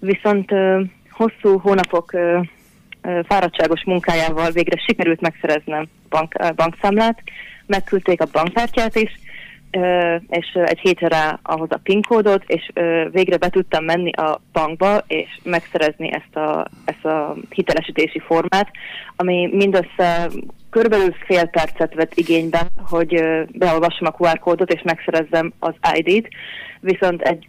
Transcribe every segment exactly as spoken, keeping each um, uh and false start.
Viszont ö, hosszú hónapok ö, ö, fáradtságos munkájával végre sikerült megszereznem bank, ö, bankszámlát, megküldték a bankkártyát is, ö, és egy hétre rá ahhoz a PIN kódot, és ö, végre be tudtam menni a bankba, és megszerezni ezt a, ezt a hitelesítési formát, ami mindössze körülbelül fél percet vett igénybe, hogy ö, beolvassam a kú ár kódot, és megszerezzem az í dét, viszont egy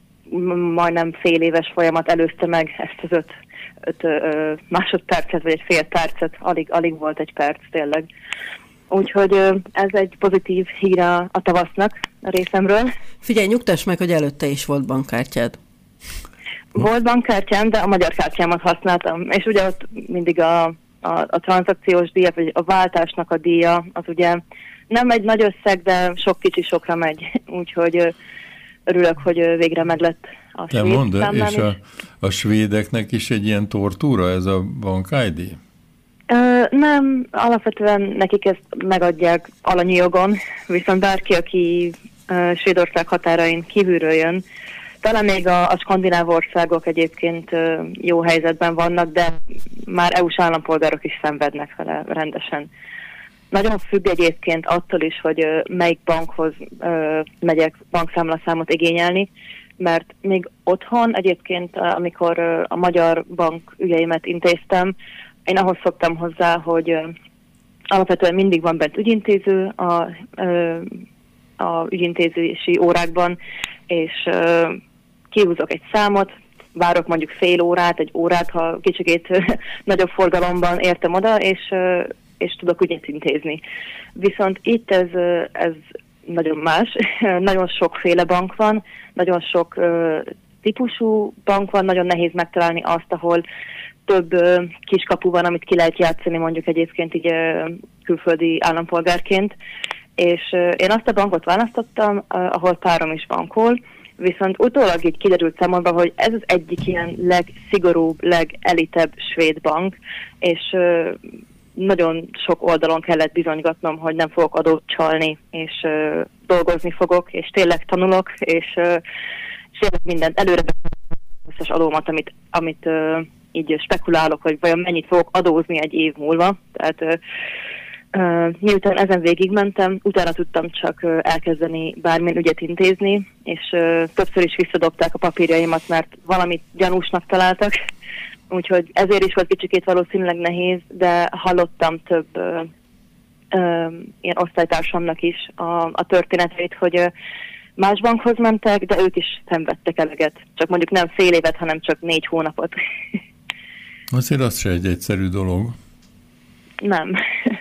majdnem fél éves folyamat előzte meg ezt az öt, öt ö, másodpercet, vagy egy fél percet, alig, alig volt egy perc tényleg. Úgyhogy ö, ez egy pozitív hír a, a tavasznak a részemről. Figyelj, nyugtass meg, hogy előtte is volt bankkártyád. Volt bankkártyám, de a magyar kártyámat használtam, és ugye ott mindig a, a, a tranzakciós díja, vagy a váltásnak a díja, az ugye nem egy nagy összeg, de sok kicsi sokra megy, úgyhogy ö, örülök, hogy végre meglett a Te svéd mondd, számlám. és a, a svédeknek is egy ilyen tortúra ez a bank í dé? Ö, nem, alapvetően nekik ezt megadják alanyi jogon, viszont bárki, aki ö, Svédország határain kívülről jön, talán még a, a skandináv országok egyébként ö, jó helyzetben vannak, de már é u-s állampolgárok is szenvednek vele rendesen. Nagyon függ egyébként attól is, hogy ö, melyik bankhoz ö, megyek bankszámlaszámot igényelni, mert még otthon egyébként, amikor ö, a magyar bank ügyeimet intéztem, én ahhoz szoktam hozzá, hogy ö, alapvetően mindig van bent ügyintéző a, ö, a ügyintézési órákban, és ö, kihúzok egy számot, várok mondjuk fél órát, egy órát, ha kicsikét ö, nagyobb forgalomban értem oda, és ö, és tudok ügyet intézni. Viszont itt ez, ez nagyon más. Nagyon sokféle bank van, nagyon sok uh, típusú bank van, nagyon nehéz megtalálni azt, ahol több uh, kiskapu van, amit ki lehet játszani mondjuk egyébként így uh, külföldi állampolgárként. És uh, én azt a bankot választottam, uh, ahol párom is bankol, viszont utólag így kiderült számomra, hogy ez az egyik ilyen legszigorúbb, legelitebb svéd bank, és uh, nagyon sok oldalon kellett bizonygatnom, hogy nem fogok adót csalni, és uh, dolgozni fogok, és tényleg tanulok, és, uh, és tényleg mindent előre összes adómat, amit, amit uh, így spekulálok, hogy vajon mennyit fogok adózni egy év múlva. Tehát uh, uh, miután ezen végigmentem, utána tudtam csak uh, elkezdeni bármilyen ügyet intézni, és uh, többször is visszadobták a papírjaimat, mert valamit gyanúsnak találtak. Úgyhogy ezért is volt kicsikét valószínűleg nehéz, de hallottam több ö, ö, ilyen osztálytársamnak is a, a történetét, hogy ö, más bankhoz mentek, de ők is szenvedtek eleget. Csak mondjuk nem fél évet, hanem csak négy hónapot. Azért az se egy egyszerű dolog. Nem.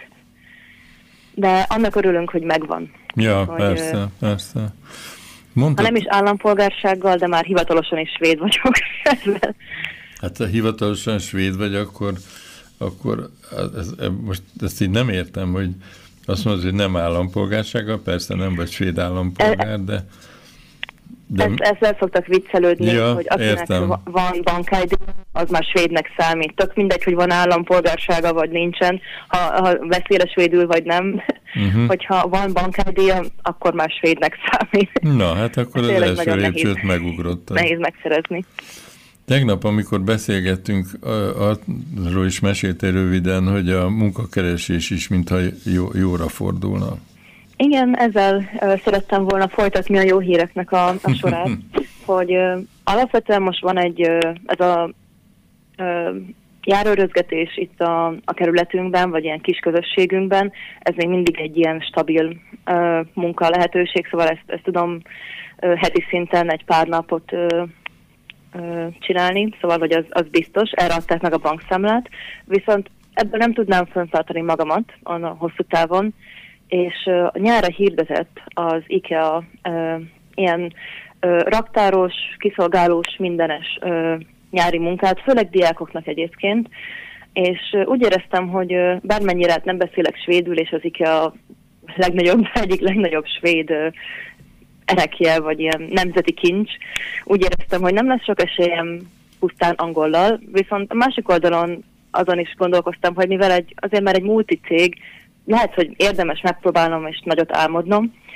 De annak örülünk, hogy megvan. Ja, hogy, persze, ö, persze. Mondtad... Ha nem is állampolgársággal, de már hivatalosan is svéd vagyok. Hát ha hivatalosan svéd vagy, akkor, akkor ez, ez, most ezt így nem értem, hogy azt mondod, hogy nem állampolgársággal, persze nem vagy svéd állampolgár, de... de... Ezt, ezzel szoktak viccelődni, ja, hogy akinek értem. van bank í dé, az már svédnek számít. Tök mindegy, hogy van állampolgársága, vagy nincsen, ha, ha beszél a svédül, vagy nem. Uh-huh. Hogyha van bank í dé, akkor már svédnek számít. Na, hát akkor az első lépcsőt megugrottad. Nehéz megszerezni. Tegnap, amikor beszélgettünk, arról is meséltél röviden, hogy a munkakeresés is mintha jó, jóra fordulna. Igen, ezzel uh, szerettem volna folytatni a jó híreknek a, a sorát, hogy uh, alapvetően most van egy, uh, ez a uh, járőrözgetés itt a, a kerületünkben, vagy ilyen kis közösségünkben, ez még mindig egy ilyen stabil uh, munka lehetőség, szóval ezt, ezt tudom uh, heti szinten egy pár napot uh, csinálni, szóval, hogy az, az biztos, erre adták meg a bankszámlát, viszont ebből nem tudnám fenntartani magamat a hosszú távon, és uh, nyára hirdetett az IKEA uh, ilyen uh, raktáros, kiszolgálós, mindenes uh, nyári munkát, főleg diákoknak egyébként, és uh, úgy éreztem, hogy uh, bármennyire nem beszélek svédül, és az IKEA legnagyobb, egyik legnagyobb svéd uh, erekje, vagy ilyen nemzeti kincs. Úgy éreztem, hogy nem lesz sok esélyem pusztán angollal, viszont a másik oldalon azon is gondolkoztam, hogy mivel egy, azért már egy multicég, lehet, hogy érdemes megpróbálnom és nagyot álmodnom,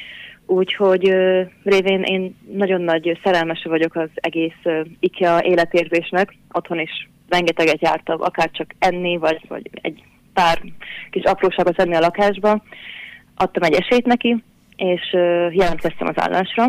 Úgyhogy ö, révén én nagyon nagy szerelmese vagyok az egész ö, IKEA életérzésnek. Otthon is rengeteget jártam, akár csak enni, vagy, vagy egy pár kis apróságot enni a lakásba. Adtam egy esélyt neki, és ö, jelentkeztem az állásra,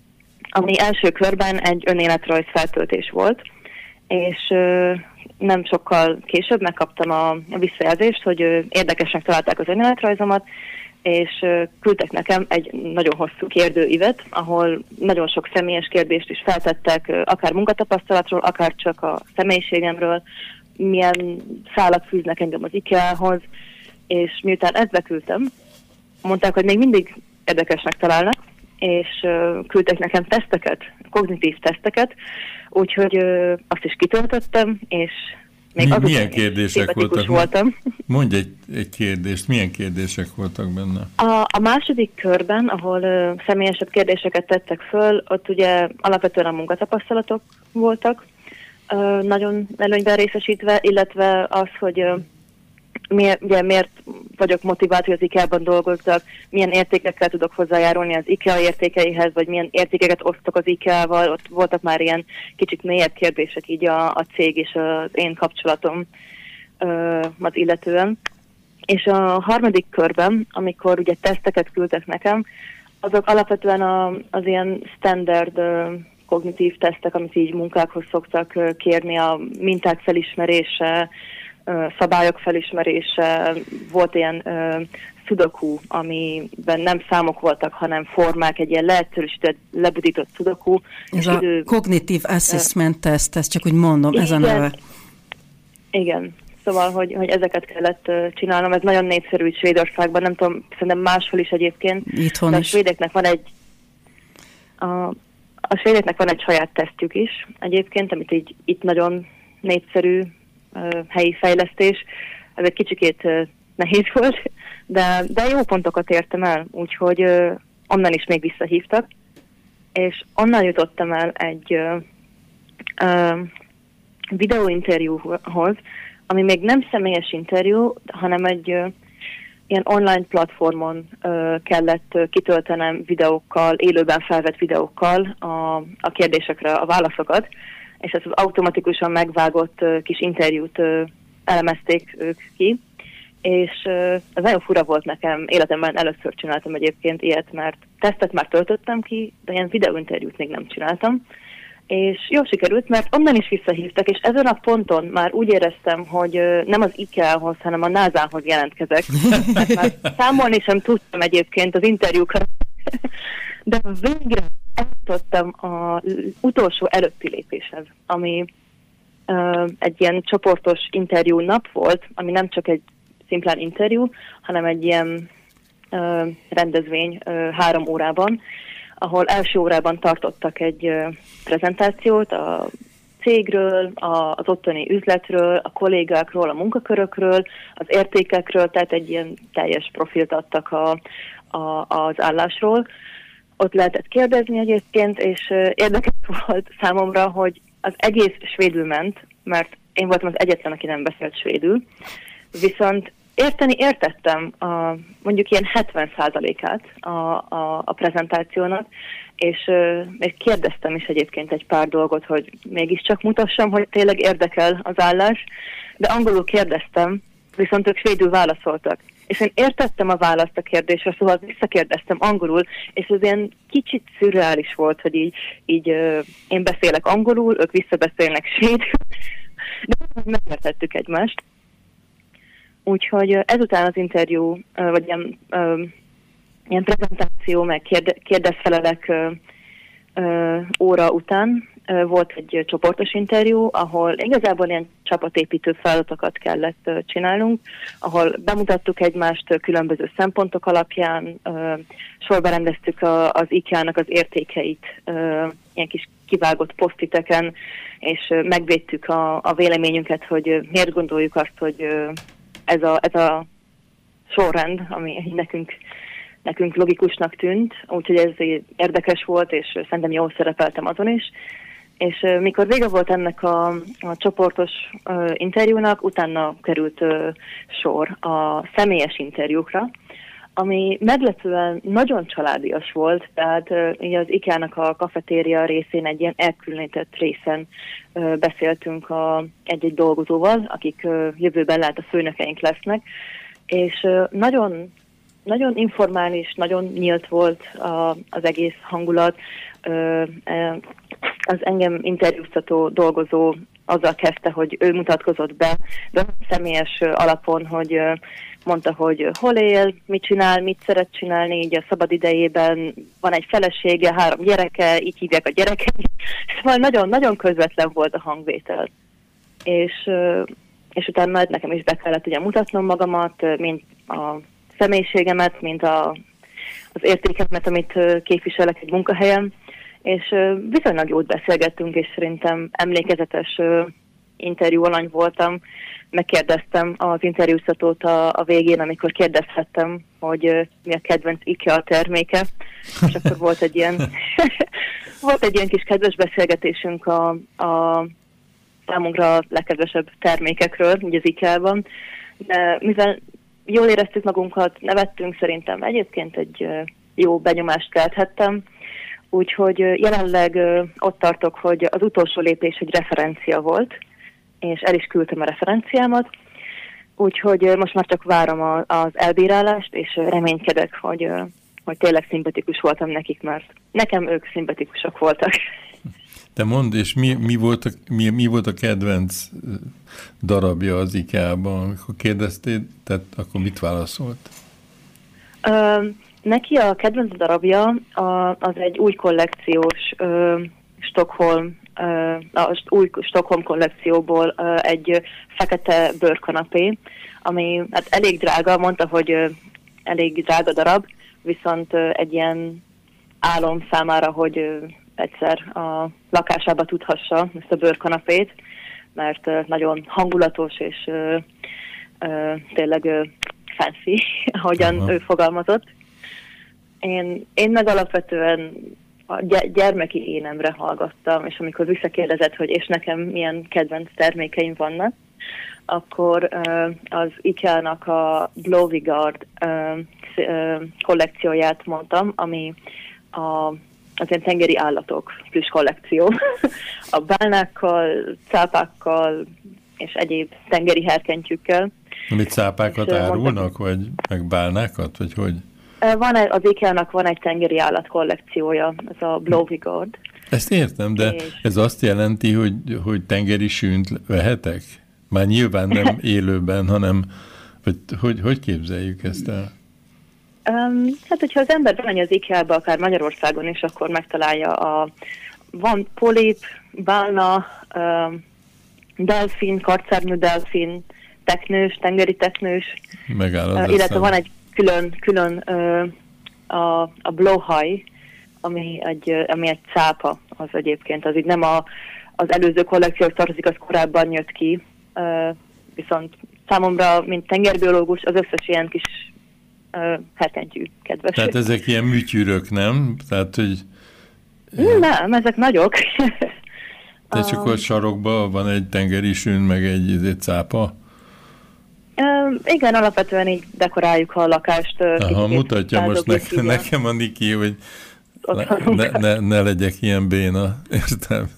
ami első körben egy önéletrajz feltöltés volt, és ö, nem sokkal később megkaptam a, a visszajelzést, hogy ö, érdekesnek találták az önéletrajzomat, és ö, küldtek nekem egy nagyon hosszú kérdőívet, ahol nagyon sok személyes kérdést is feltettek, ö, akár munkatapasztalatról, akár csak a személyiségemről, milyen szálak fűznek engem az IKEA-hoz, és miután ezt beküldtem, mondták, hogy még mindig érdekesnek találnak, és uh, küldtek nekem teszteket, kognitív teszteket, úgyhogy uh, azt is kitöltöttem, és még Mi, azután milyen kérdések voltak? voltam. Mondj egy, egy kérdést, milyen kérdések voltak benne? A, a második körben, ahol uh, személyesebb kérdéseket tettek föl, ott ugye alapvetően a munkatapasztalatok voltak, uh, nagyon előnyben részesítve, illetve az, hogy uh, Miért, ugye, miért vagyok motivált, hogy az IKEA-ban dolgozzak, milyen értékekkel tudok hozzájárulni az IKEA értékeihez, vagy milyen értékeket osztok az IKEA-val. Ott voltak már ilyen kicsit mélyebb kérdések így a, a cég és az én kapcsolatom ö, az illetően. És a harmadik körben, amikor ugye teszteket küldtek nekem, azok alapvetően a, az ilyen standard ö, kognitív tesztek, amit így munkákhoz szoktak ö, kérni, a minták felismerése, szabályok felismerése, volt ilyen uh, sudoku, amiben nem számok voltak, hanem formák, egy ilyen leegyszerűsített, lebudított sudoku. Ez a idő, Cognitive Assessment uh, Test, ezt csak úgy mondom, igen, ez a neve. Igen, szóval, hogy, hogy ezeket kellett uh, csinálnom, ez nagyon népszerű Svédországban, nem tudom, szerintem máshol is egyébként. Itthon de a is. svédeknek van egy a, a svédeknek van egy saját tesztjük is egyébként, amit így itt nagyon népszerű Uh, helyi fejlesztés. Ez egy kicsikét uh, nehéz volt, de, de jó pontokat értem el, úgyhogy uh, onnan is még visszahívtak, és onnan jutottam el egy uh, uh, videóinterjúhoz, ami még nem személyes interjú, hanem egy uh, ilyen online platformon uh, kellett uh, kitöltenem videókkal, élőben felvett videókkal a, a kérdésekre a válaszokat, és ezt az automatikusan megvágott uh, kis interjút uh, elemezték ők ki, és uh, ez nagyon fura volt nekem, életemben először csináltam egyébként ilyet, mert tesztet már töltöttem ki, de ilyen videóinterjút még nem csináltam, és jól sikerült, mert onnan is visszahívtak, és ezen a ponton már úgy éreztem, hogy uh, nem az IKEA-hoz, hanem a nászához jelentkezek, mert már számolni sem tudtam egyébként az interjúkat, de végre eljutottam az utolsó előtti lépéshez, ami uh, egy ilyen csoportos interjú nap volt, ami nem csak egy szimplán interjú, hanem egy ilyen uh, rendezvény uh, három órában, ahol első órában tartottak egy uh, prezentációt a cégről, a, az ottani üzletről, a kollégákról, a munkakörökről, az értékekről, tehát egy ilyen teljes profilt adtak a, a, az állásról. Ott lehetett kérdezni egyébként, és uh, érdekes volt számomra, hogy az egész svédül ment, mert én voltam az egyetlen, aki nem beszélt svédül, viszont érteni értettem a, mondjuk ilyen hetven százalékát a, a, a prezentációnak, és uh, még kérdeztem is egyébként egy pár dolgot, hogy mégiscsak mutassam, hogy tényleg érdekel az állás, de angolul kérdeztem, viszont ők svédül válaszoltak. És én értettem a választ a kérdésre, szóval visszakérdeztem angolul, és ez ilyen kicsit szürreális volt, hogy így, így uh, én beszélek angolul, ők visszabeszélnek svédül, de megértettük egymást. Úgyhogy uh, ezután az interjú, uh, vagy ilyen, uh, ilyen prezentáció, meg kérde, kérdezfelelek uh, uh, óra után uh, volt egy csoportos interjú, ahol igazából ilyen csapatépítő feladatokat kellett uh, csinálnunk, ahol bemutattuk egymást uh, különböző szempontok alapján, uh, sorba rendeztük a, az IKEA-nak az értékeit, uh, ilyen kis kivágott posztiteken, és uh, megvédtük a, a véleményünket, hogy uh, miért gondoljuk azt, hogy uh, ez, a, ez a sorrend, ami nekünk nekünk logikusnak tűnt, úgyhogy ez érdekes volt, és szerintem jól szerepeltem azon is. És uh, mikor vége volt ennek a, a csoportos uh, interjúnak, utána került uh, sor a személyes interjúkra, ami meglepően nagyon családias volt, tehát uh, ugye az IKEA-nak a kafetéria részén egy ilyen elkülönített részen uh, beszéltünk a, egy-egy dolgozóval, akik uh, jövőben lehet a főnökeink lesznek, és uh, nagyon, nagyon informális, nagyon nyílt volt a, az egész hangulat. Uh, uh, az engem interjúztató dolgozó azzal kezdte, hogy ő mutatkozott be, de személyes alapon, hogy mondta, hogy hol él, mit csinál, mit szeret csinálni, így a szabad idejében van egy felesége, három gyereke, így hívják a gyerekei. Szóval nagyon-nagyon közvetlen volt a hangvétel. És, és utána nekem is be kellett ugye mutatnom magamat, mint a személyiségemet, mint a, az értékemet, amit képviselek egy munkahelyen. És viszonylag jót beszélgettünk, és szerintem emlékezetes interjú alany voltam. Megkérdeztem az interjúztatót a, a végén, amikor kérdezhettem, hogy mi a kedvenc IKEA terméke, és akkor volt egy ilyen, volt egy ilyen kis kedves beszélgetésünk a, a számunkra legkedvesebb termékekről, ugye az IKEA-ban. De mivel jól éreztük magunkat, nevettünk, szerintem egyébként egy jó benyomást kelthettem. Úgyhogy jelenleg ott tartok, hogy az utolsó lépés egy referencia volt, és el is küldtem a referenciámat, úgyhogy most már csak várom a, az elbírálást, és reménykedek, hogy, hogy tényleg szimpatikus voltam nekik, mert nekem ők szimpatikusak voltak. Te mondd, és mi, mi, volt a, mi, mi volt a kedvenc darabja az IKEA-ban? Amikor kérdeztél, tehát akkor mit válaszolt? Ö, neki a kedvenc darabja a, az egy új kollekciós ö, Stockholm, ö, a új Stockholm kollekcióból ö, egy fekete bőrkanapé, ami hát elég drága, mondta, hogy ö, elég drága darab, viszont ö, egy ilyen álom számára, hogy ö, egyszer a lakásába tudhassa ezt a bőrkanapét, mert ö, nagyon hangulatos és ö, ö, tényleg ö, fancy, ahogyan Aha. ő fogalmazott. Én, én meg alapvetően a gyermeki énemre hallgattam, és amikor visszakérdezett, hogy és nekem milyen kedvenc termékeim vannak, akkor uh, az IKEA-nak a Blowigard uh, uh, kollekcióját mondtam, ami a, az ilyen tengeri állatok plusz kollekció. A bálnákkal, cápákkal és egyéb tengeri herkentyűkkel. Amit cápákat árulnak, mondtam, vagy meg bálnákat, vagy hogy? Van egy, az IKEA-nak van egy tengeri állat kollekciója, ez a Blowigard. Ezt értem, de és... ez azt jelenti, hogy, hogy tengeri sűnt vehetek? Már nyilván nem élőben, hanem vagy, hogy, hogy képzeljük ezt el? Um, hát, hogyha az ember bemegy az IKEA-ba, akár Magyarországon is, akkor megtalálja a van polip, bálna, um, delfin, karcárnyú delfin, teknős, tengeri teknős, uh, illetve van egy külön, külön uh, a, a blowhaj, ami egy, ami egy cápa, az egyébként, az így nem a, az előző kollekcióhoz tartozik, az korábban jött ki, uh, viszont számomra, mint tengerbiológus, az összes ilyen kis uh, herkentyű kedves. Tehát ezek ilyen műtyűrök, nem? Tehát, hogy... Nem, ezek nagyok. De csak a sarokban van egy tengeri sűn, meg egy, egy cápa? Uh, igen, alapvetően így dekoráljuk a lakást. Aha, mutatja most nekem, nekem a Niki, hogy ne, ne, ne legyek ilyen béna, értem.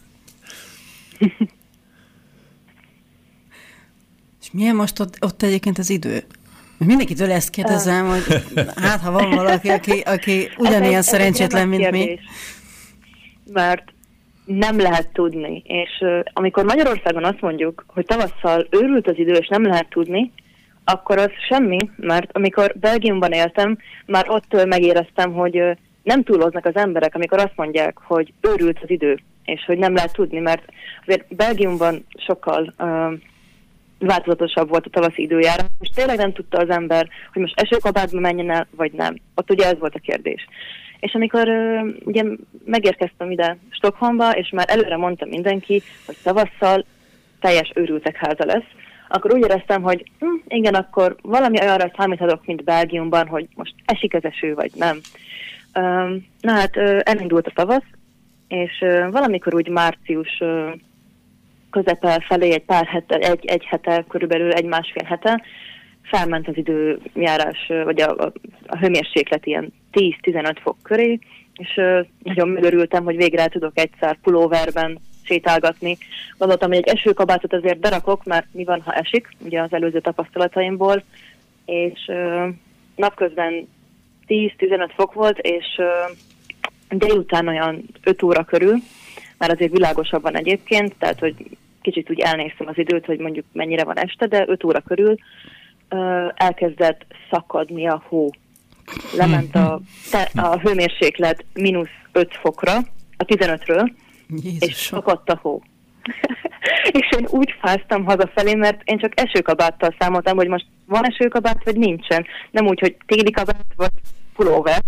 És milyen most ott, ott egyébként az idő? Mindenkitől ezt kérdezem, uh. hogy hát ha van valaki, aki, aki ugyanilyen ez szerencsétlen, mint kérdés, mi. Mert nem lehet tudni, és uh, amikor Magyarországon azt mondjuk, hogy tavasszal őrült az idő, és nem lehet tudni, akkor az semmi, mert amikor Belgiumban éltem, már ott uh, megéreztem, hogy uh, nem túloznak az emberek, amikor azt mondják, hogy őrült az idő, és hogy nem lehet tudni, mert azért Belgiumban sokkal uh, változatosabb volt a tavaszi időjárás, és tényleg nem tudta az ember, hogy most esőkabátba menjen el, vagy nem. Ott ugye ez volt a kérdés. És amikor uh, ugye megérkeztem ide Stockholmba, és már előre mondta mindenki, hogy tavasszal teljes őrültek háza lesz, akkor úgy éreztem, hogy hm, igen, akkor valami olyanra számíthatok, mint Belgiumban, hogy most esik az eső, vagy nem. Um, na hát uh, elindult a tavasz, és uh, valamikor úgy március uh, közepe felé egy pár hete, egy, egy hete, körülbelül egy másfél hete, felment az időjárás, vagy a, a, a hőmérséklet ilyen tíz-tizenöt fok köré, és uh, nagyon megörültem, hogy végre el tudok egyszer pulóverben sétálgatni. Gondoltam, hogy egy esőkabátot azért berakok, mert mi van, ha esik, ugye az előző tapasztalataimból, és uh, napközben tíz-tizenöt fok volt, és uh, délután olyan öt óra körül, már azért világosabban egyébként, tehát hogy kicsit úgy elnéztem az időt, hogy mondjuk mennyire van este, de öt óra körül uh, elkezdett szakadni a hó. Lement a, a hőmérséklet mínusz öt fokra, a tizenötről, Jézusom. És szakadt a hó. És én úgy fáztam hazafelé, mert én csak esőkabáttal számoltam, hogy most van esőkabát, vagy nincsen. Nem úgy, hogy téli kabát, vagy pulóver.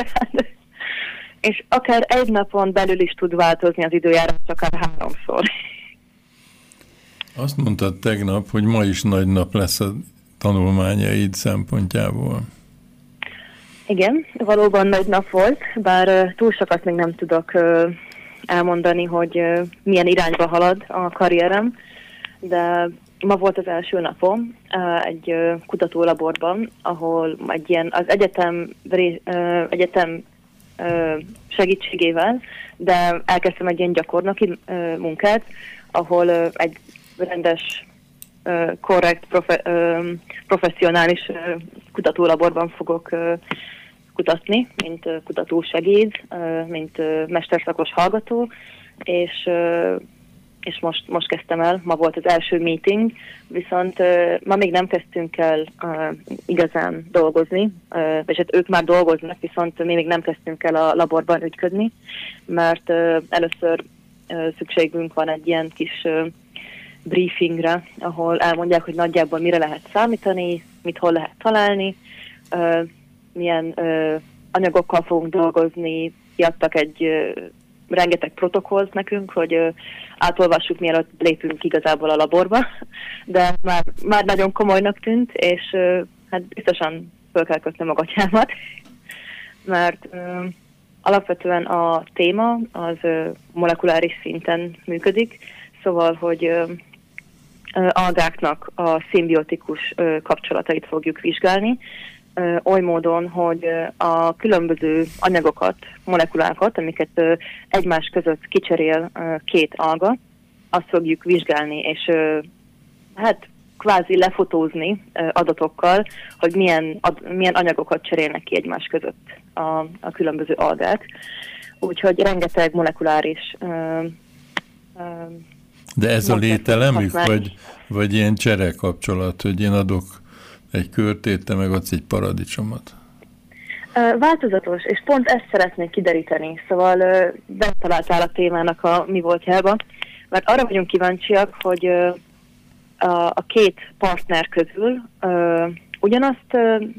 És akár egy napon belül is tud változni az időjárás, akár háromszor. Azt mondtad tegnap, hogy ma is nagy nap lesz a tanulmányaid szempontjából. Igen, valóban nagy nap volt, bár uh, túl sokat még nem tudok uh, elmondani, hogy uh, milyen irányba halad a karrierem, de ma volt az első napom uh, egy uh, kutatólaborban, ahol egy ilyen az egyetem, ré, uh, egyetem uh, segítségével, de elkezdtem egy ilyen gyakornoki uh, munkát, ahol uh, egy rendes, uh, korrekt, profe, uh, professzionális uh, kutatólaborban fogok uh, kutatni, mint uh, kutatósegéd, uh, mint uh, mesterszakos hallgató, és, uh, és most, most kezdtem el, ma volt az első meeting, viszont uh, ma még nem kezdtünk el uh, igazán dolgozni, uh, és hát ők már dolgoznak, viszont mi még nem kezdtünk el a laborban ügyködni, mert uh, először uh, szükségünk van egy ilyen kis uh, briefingre, ahol elmondják, hogy nagyjából mire lehet számítani, mit hol lehet találni, uh, milyen uh, anyagokkal fogunk dolgozni, kiadtak egy uh, rengeteg protokollt nekünk, hogy uh, átolvassuk, mielőtt lépünk igazából a laborba, de már, már nagyon komolynak tűnt, és uh, hát biztosan föl kell kötnem a gatyámat, mert uh, alapvetően a téma az uh, molekuláris szinten működik, szóval, hogy uh, algáknak a szimbiotikus uh, kapcsolatait fogjuk vizsgálni, uh, oly módon, hogy uh, a különböző anyagokat, molekulákat, amiket uh, egymás között kicserél uh, két alga, azt fogjuk vizsgálni, és uh, hát kvázi lefotózni uh, adatokkal, hogy milyen, ad, milyen anyagokat cserélnek ki egymás között a, a különböző algák. Úgyhogy rengeteg molekuláris uh, uh, De ez a lételemük, vagy, vagy ilyen csere kapcsolat, hogy én adok egy körtét, te megadsz egy paradicsomot? Változatos, és pont ezt szeretnék kideríteni. Szóval betaláltál a témának a mi voltjába, mert arra vagyunk kíváncsiak, hogy a, a két partner közül ugyanazt,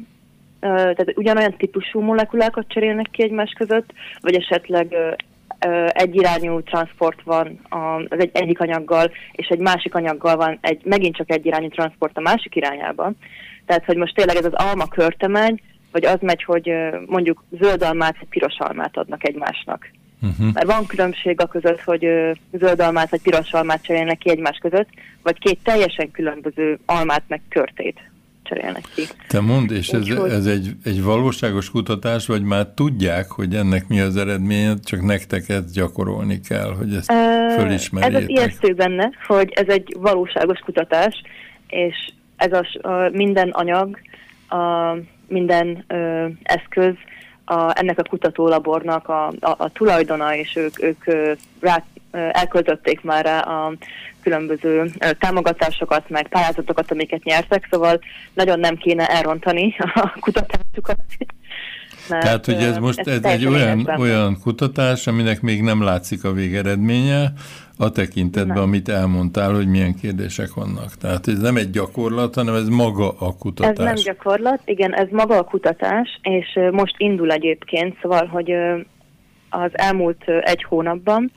tehát ugyanolyan típusú molekulákat cserélnek ki egymás között, vagy esetleg egyirányú transport van az egy, egyik anyaggal, és egy másik anyaggal van egy, megint csak egyirányú transport a másik irányába. Tehát, hogy most tényleg ez az alma körte megy, vagy az megy, hogy mondjuk zöld almát, vagy piros almát adnak egymásnak. Uh-huh. Mert van különbség a között, hogy zöld almát, vagy piros almát cserélnek ki egymás között, vagy két teljesen különböző almát, meg körtét cserélnek ki. Te mondd, és ez, ez egy, egy valóságos kutatás, vagy már tudják, hogy ennek mi az eredménye, csak nektek ezt gyakorolni kell, hogy ezt uh, fölismerjétek? Ez az ijesztő benne, hogy ez egy valóságos kutatás, és ez a, a minden anyag, a, minden ö, eszköz, a, ennek a kutatólabornak a, a, a tulajdona, és ők, ők rá, elköltötték már rá a különböző támogatásokat, meg pályázatokat, amiket nyertek, szóval nagyon nem kéne elrontani a kutatásukat. Mert Tehát, hogy ez most ez, ez egy olyan, olyan kutatás, aminek még nem látszik a végeredménye, a tekintetben, nem. Amit elmondtál, hogy milyen kérdések vannak. Tehát ez nem egy gyakorlat, hanem ez maga a kutatás. Ez nem gyakorlat, igen, ez maga a kutatás, és most indul egyébként, szóval, hogy az elmúlt egy hónapban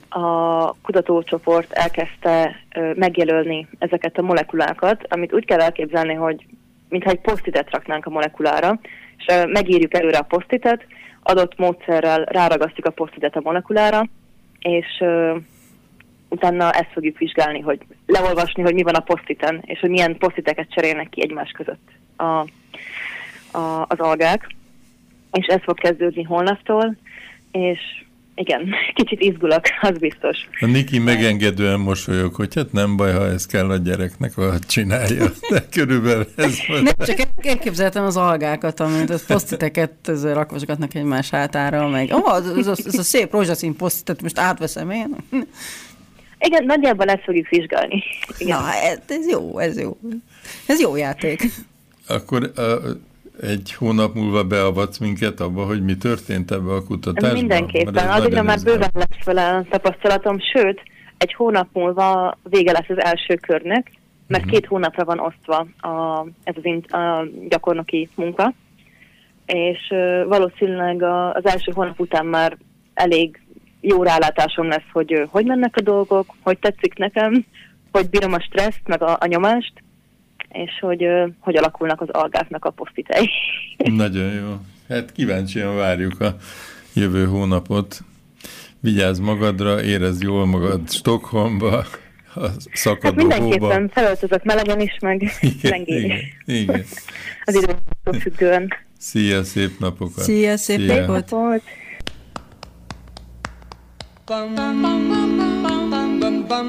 a kutatócsoport elkezdte megjelölni ezeket a molekulákat, amit úgy kell elképzelni, hogy mintha egy posztitet raknánk a molekulára, és megírjuk előre a posztitet, adott módszerrel ráragasztjuk a posztitet a molekulára, és utána ezt fogjuk vizsgálni, hogy leolvasni, hogy mi van a posztiten, és hogy milyen posztiteket cserélnek ki egymás között a, a, az algák. És ez fog kezdődni holnaptól, és igen, kicsit izgulok, az biztos. A Niki megengedően mosolyog, hogy hát nem baj, ha ez kell a gyereknek, ha csinálja. De körülbelül ez van. Nem, csak elképzeltem az algákat, amit a posztiteket rakosgatnak egymás hátára, meg ó, oh, ez, ez, ez a szép rózsaszín posztitet most átveszem én. Igen, nagyjából ezt fogjuk vizsgálni. Igen. Na, ez, ez jó, ez jó. Ez jó játék. Akkor a, egy hónap múlva beavatsz minket abba, hogy mi történt ebbe a kutatásban? Mindenképpen. Addigra már bőven lesz vele a tapasztalatom, sőt, egy hónap múlva vége lesz az első körnek, mert uh-huh. két hónapra van osztva a, ez az in, a gyakornoki munka, és uh, valószínűleg a, az első hónap után már elég jó rálátásom lesz, hogy uh, hogy mennek a dolgok, hogy tetszik nekem, hogy bírom a stresszt, meg a, a nyomást, és hogy uh, hogy alakulnak az algáknak a posztitei. Nagyon jó. Hát kíváncsian várjuk a jövő hónapot. Vigyázz magadra, érezd jól magad Stockholmba, a szakadó hát mindenképpen hóba. Felöltözök melegen is, meg lengén is. Igen. Az időtől függően. Szia, szép napokat! Szia, szép Szia. napot! Bum, bum, bum, bum, bum, bum, bum, bum,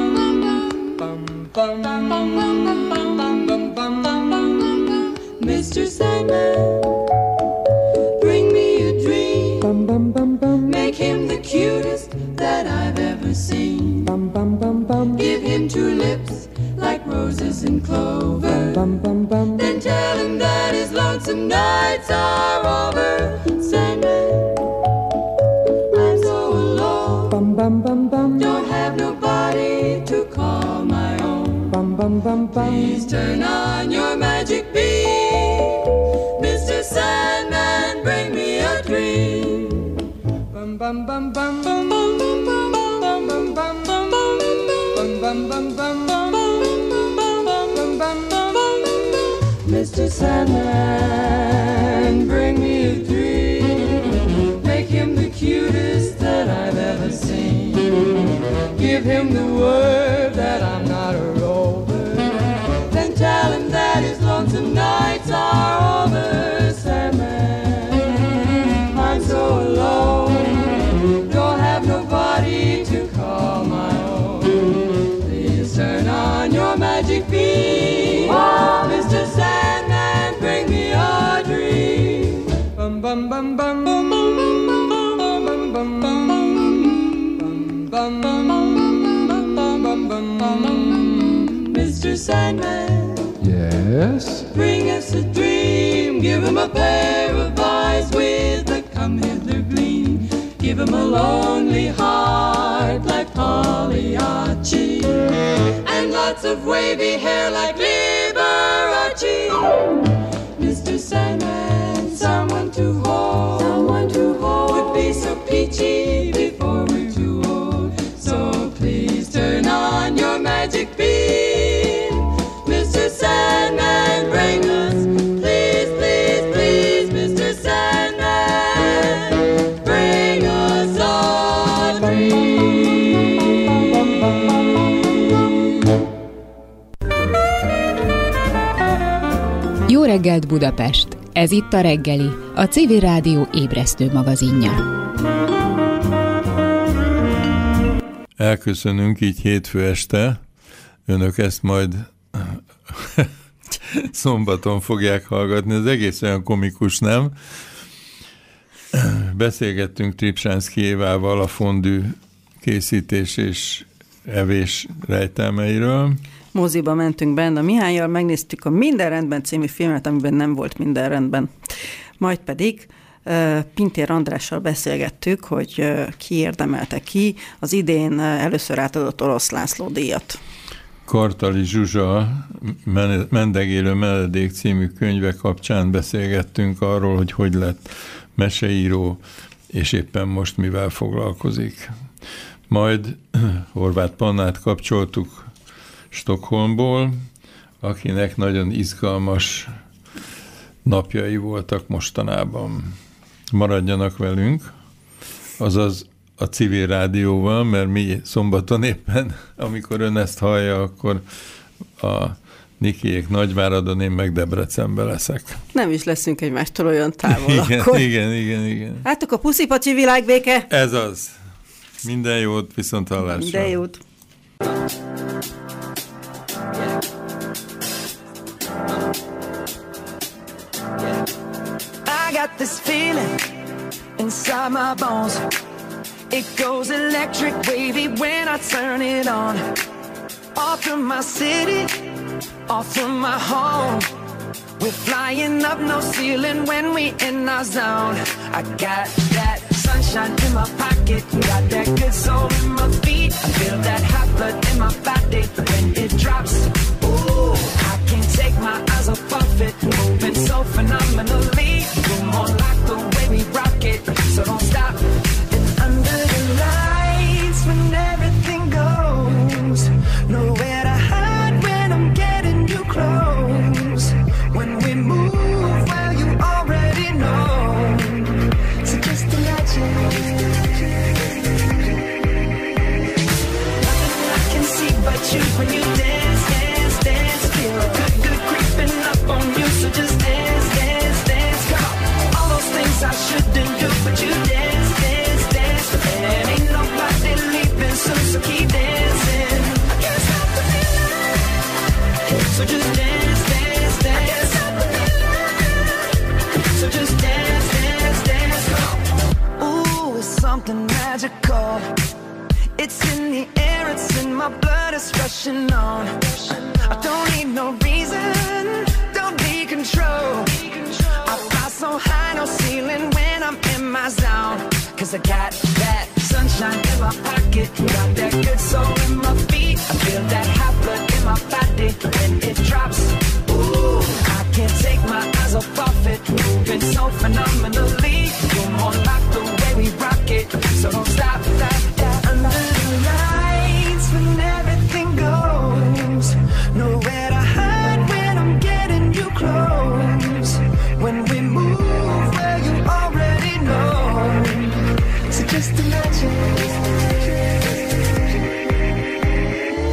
bum, bum, bum, bum. Mister Sandman, bring me a dream. Bum, bum, bum, bum. Make him the cutest that I've ever seen. Bum, bum, bum, bum. Give him two lips like roses and clover. Bum, bum, bum. Then tell him that his lonesome nights are over. Sandman, I'm so alone. Bum, bum, bum, bum. Don't have nobody to call my own. Bum, bum, bum, bum. Please turn on your magic beam. Mister Sandman, bring me a dream. Bum, bum, bum, bum, bum, bum, bum, bum, bum, bum, bum, bum, bum, bum, bum, bum. Mister Sandman, bring me a dream. Make him the cutest that I've ever seen. Give him the word that I'm not a rover. Then tell him that his lonesome nights are over. Sandman, I'm so alone. Don't have nobody to call my own. Please turn on your magic beam. Oh, Mister Sandman, bring me a dream. Bum, bum, bum, bum, bum, bum, bum, bum, bum, bum, bum, bum, bum, bum, bum. Mister Sandman, yes? Bring us a dream. Give him a pair of eyes with a come-hither gleam. Give him a lonely heart like Pagliacci, and lots of wavy hair like Liberace. Mister Sandman, someone to hold, someone to hold would be so peachy before we're too old. So please turn on your magic beam. Mister Sandman, bring us, please, please, please, Mister Sandman, bring us a dream. Jó reggelt, Budapest! Ez itt a reggeli, a Civil Rádió ébresztő magazinja. Elköszönünk így hétfő este. Önök ezt majd szombaton fogják hallgatni. Ez egész olyan komikus, nem? Beszélgettünk Tripsánszky Évával a fondű készítés és evés rejtelmeiről. Moziba mentünk benne a Mihállyal, megnéztük a Minden rendben című filmet, amiben nem volt minden rendben. Majd pedig uh, Pintér Andrással beszélgettük, hogy uh, ki érdemelte ki az idén uh, először átadott Orosz László díjat. Kartali Zsuzsa Mendegélő Menedék című könyve kapcsán beszélgettünk arról, hogy hogy lett meseíró, és éppen most mivel foglalkozik. Majd Horváth Pannát kapcsoltuk Stockholmból, akinek nagyon izgalmas napjai voltak mostanában. Maradjanak velünk, azaz a civil rádióval, mert mi szombaton éppen, amikor ön ezt hallja, akkor a Nikiék Nagyváradon, én meg Debrecenben leszek. Nem is leszünk egymástól olyan távol igen, akkor. Igen, igen, igen. Hát akkor puszi-pacsi világbéke! Ez az. Minden jót, viszont hallásra. Minden jót. I got this feeling inside my bones. It goes electric wavy when I turn it on. Off from my city, off from my home. We're flying up no ceiling when we in our zone. I got that sunshine in my pocket, got that good soul in my feet. I feel that hot blood in my body when it drops. Ooh, I can't take my eyes off of it, moving so phenomenally. You're more like the way we rock it, so don't stop. And under the lights when everything goes, nowhere to hide when I'm getting you close. When we move, well you already know. So just imagine. Nothing I can see but you when you dance, dance, dance. Feel good, good creeping up on you. So just dance, dance, dance. Come on. All those things I shouldn't do, but you dance, dance, dance. And ain't nobody leaving soon, so keep dancing. I can't stop the feeling. So just dance, dance, dance. I can't stop the feeling. So just dance, dance, dance. Come on. Ooh, it's something magical. It's in the air, it's in my blood, it's rushing on. I don't need no reason, don't need control. I fly so high, no ceiling when I'm in my zone. Cause I got that sunshine in my pocket, got that good soul in my feet. I feel that hot blood in my body when it drops. Ooh, I can't take my eyes off of it, moving so phenomenally. You're more like the way we rock it, so don't stop that, that. Under the lights when everything goes, nowhere to hide when I'm getting you close. When we move, well you already know. So just imagine.